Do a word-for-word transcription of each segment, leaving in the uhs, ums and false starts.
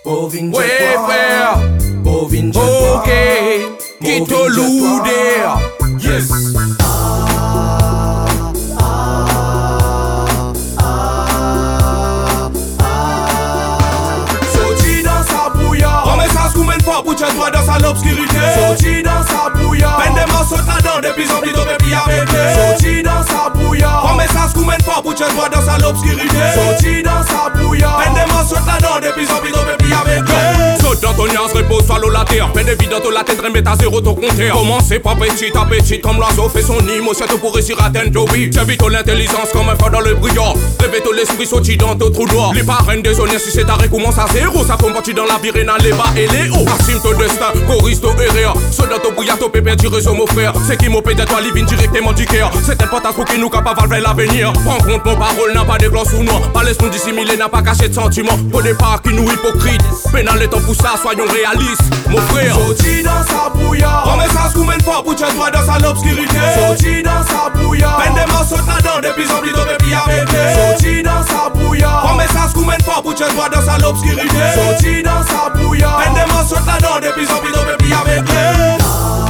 Bovin Ouais frère, Bovin ok, quitte l'ouder. Yes. Sorti dans sa bouillard. Prends mes sas combien de fois pour tuer toi dans sa l'obscurité. Sorti dans sa bouillard. Peine des morceaux là-dedans, des plus en plus de baby à péter. Sorti dans sa bouillard. Prends mes sas combien de fois pour tuer toi dans sa l'obscurité. Sorti dans sa bouillard. Peine des morceaux là-dedans, des plus en plus de baby à péter. Saute dans ton niaise, repose, swallow la terre. Fais des vides dans ton la tête, remets à zéro ton compteur. Commencez pas petit à petit, comme l'oiseau fait son nid. Moi, c'est pour réussir à atteindre Joby. J'invite l'intelligence comme un phare dans le brouillard. Réveille ton l'esprit, sorti dans ton trou noir. Les parraines des zones, si c'est arrêt, commence à zéro. Ça fait partie dans la vie, dans les bas et les hauts. Assume ton destin, choriste au héréa. Saute dans ton brouillard, ton pépé du réseau, mon frère. C'est qui m'opère de toi, living directement du cœur. C'est important pour qui nous capable de l'avenir. Prends compte, mon parole n'a pas de blanc sous noir. Pas laisse nous dissimuler, n'a pas caché de sentiments. Pour des parts qui nous hypocrites. Pénal le temps pour ça, soyons réalistes, mon frère. Sorti dans sa bouillard. Prends mes sas combien de fois pour tuer toi dans sa l'obscurité. Sorti dans sa bouillard. Peine des morceaux là-dedans, des plus en plus de baby à péter. Sorti dans sa bouillard. Prends mes sas combien de fois pour tuer toi dans sa l'obscurité. Sorti dans sa bouillard. Peine des morceaux là-dedans, des plus en plus de baby à péter.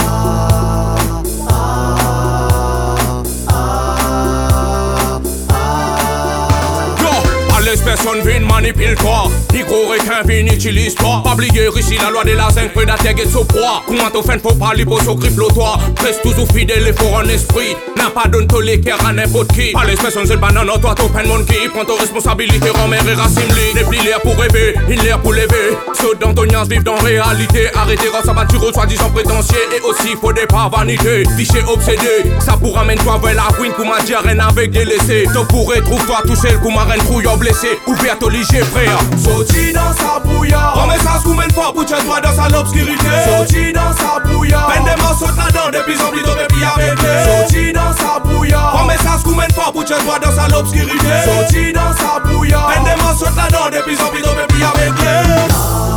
Personne vient manipule-toi. Ni gros requin vient utilise toi. Pas oublier ici la loi de la zinc, prédateur et de son proie. Comment t'en fais, faut pas libre au griffe toi. Reste toujours fidèle et fort en esprit. N'a pas donné ton l'équerre à n'importe qui. Pas les personnes, c'est le banane, toi ton peine monkey. Prends ton responsabilité, rends-mère et racine-les. N'est plus l'air pour rêver, il l'air pour lever. Saute dans ton niaise, vive dans réalité. Arrêtez quand ça va tirer, soi-disant prétentieux. Et aussi, faut des pas vanité. Fiché obsédé, ça pour amener toi vers la ruine. Pour ma dire rien avec des laissés. T'en pourrais trouve-toi tout seul, pour ma reine trouillon blessé. Ouvert au léger frère. Sorti dans sa bouillard. Prends mes sas combien de fois pour tuer toi dans sa l'obscurité. Sorti dans sa bouillard. Peine des morceaux là-dedans, des plus en plus de baby à péter. Sorti dans sa bouillard. Prends mes sas combien de fois pour tuer toi dans sa l'obscurité. Sorti dans sa bouillard. Peine des morceaux là-dedans, des plus en plus de baby à péter.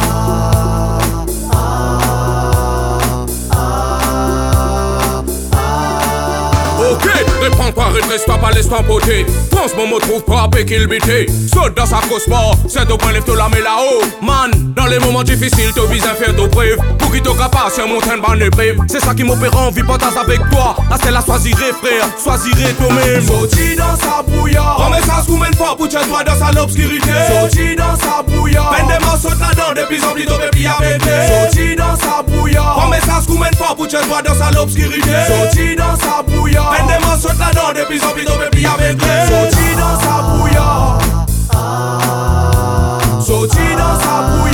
Ok, réprends-toi, redresse-toi, pas laisse-toi emporter. France, mon mot trouve pas avec qu'il bité. Saute dans sa cosmos, c'est au point, lève-toi la mais là-haut. Man, dans les moments difficiles, t'as besoin faire ton brève. Pour qui t'as capable, c'est un montagne ban de brève. C'est ça qui m'opère en vie, partage avec toi. Là, c'est la choisirai, frère, choisirai toi-même. Sorti dans sa bouillard. Prends mes sas combien de fois pour tuer toi dans sa l'obscurité. Sorti dans sa bouillard. Peine des morceaux là-dedans, des plus en plus de baby à péter. Sorti dans sa bouillard. Prends mes sas combien de fois pour tuer toi dans sa l'obscurité. Sorti dans sa bouillard. Peine des morceaux là-dedans, des plus en plus de baby à péter. Sorti dans sa bouillard. Sorti dans sa bouillard.